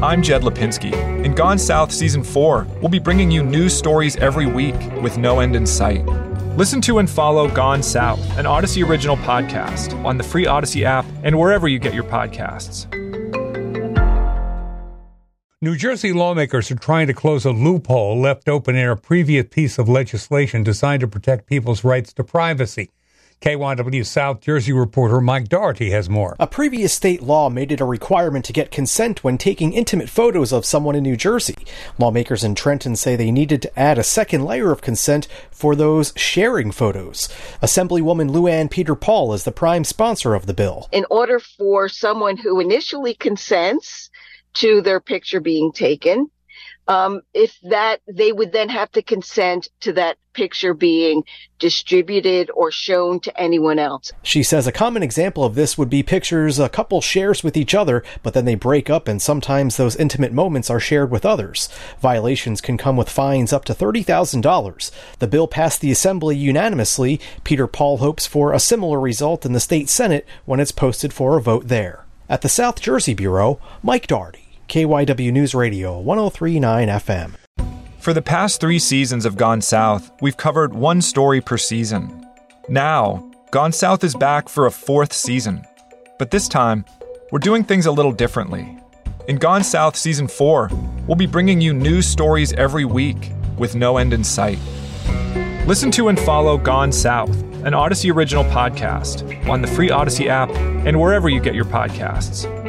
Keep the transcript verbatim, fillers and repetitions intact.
I'm Jed Lipinski. In Gone South Season four, we'll be bringing you news stories every week with no end in sight. Listen to and follow Gone South, an Odyssey original podcast, on the free Odyssey app and wherever you get your podcasts. New Jersey lawmakers are trying to close a loophole left open in a previous piece of legislation designed to protect people's rights to privacy. K Y W South Jersey reporter Mike Doherty has more. A previous state law made it a requirement to get consent when taking intimate photos of someone in New Jersey. Lawmakers in Trenton say they needed to add a second layer of consent for those sharing photos. Assemblywoman Lou Ann Peter Paul is the prime sponsor of the bill. In order for someone who initially consents to their picture being taken, um, if that they would then have to consent to that picture being distributed or shown to anyone else. She says a common example of this would be pictures a couple shares with each other, but then they break up and sometimes those intimate moments are shared with others. Violations can come with fines up to thirty thousand dollars. The bill passed the Assembly unanimously. Peter Paul hopes for a similar result in the state Senate when it's posted for a vote there. At the South Jersey Bureau, Mike Doherty, K Y W News Radio, one oh three point nine F M. For the past three seasons of Gone South, we've covered one story per season. Now, Gone South is back for a fourth season. But this time, we're doing things a little differently. In Gone South Season four, we'll be bringing you news stories every week with no end in sight. Listen to and follow Gone South, an Odyssey original podcast, on the free Odyssey app and wherever you get your podcasts.